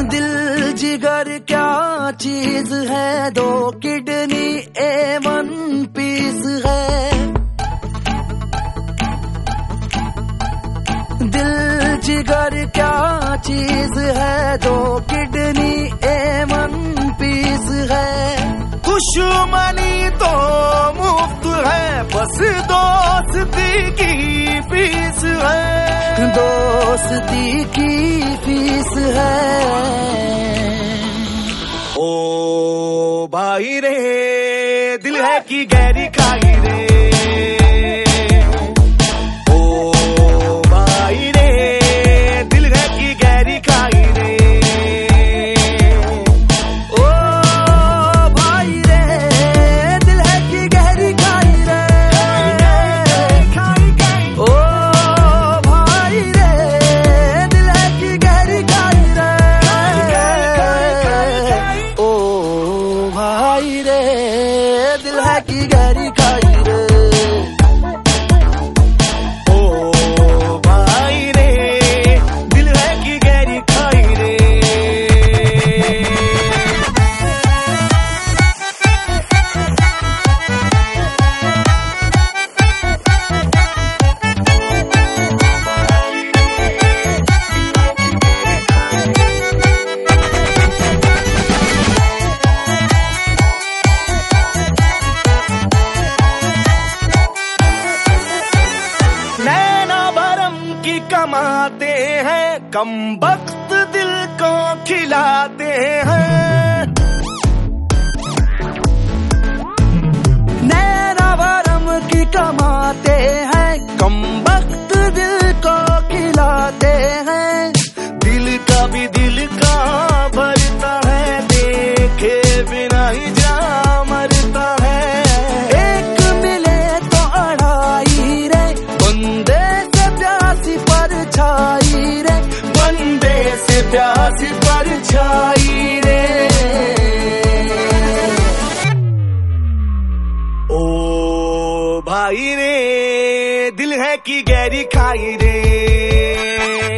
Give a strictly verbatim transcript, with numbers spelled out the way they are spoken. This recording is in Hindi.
दिल जिगर क्या चीज है, दो किडनी ए वन पीस है। दिल जिगर क्या चीज है, दो किडनी ए वन पीस है। दुश्मनी तो मुफ्त है, बस दोस्ती की फीस है। दोस्ती की फीस है। ओ भाई रे दिल है कि गहरी खाई रे। दिल है कि गहरी खाई रे। ओ भाई रे दिल है कि गहरी खाई रे। कमाते हैं कम वक्त दिल को खिलाते हैं। नैना भरम की कमाते हैं कम वक्त दिल को खिलाते हैं। दिल का भी दिल का भरता है, देखे बिना ही जा मरता है। एक मिले तो अढ़ाई रे, बंदे से प्यासी परछाई रे। बंदे से प्यासी परछाई रे। ओ भाई रे दिल है कि गहरी खाई रे।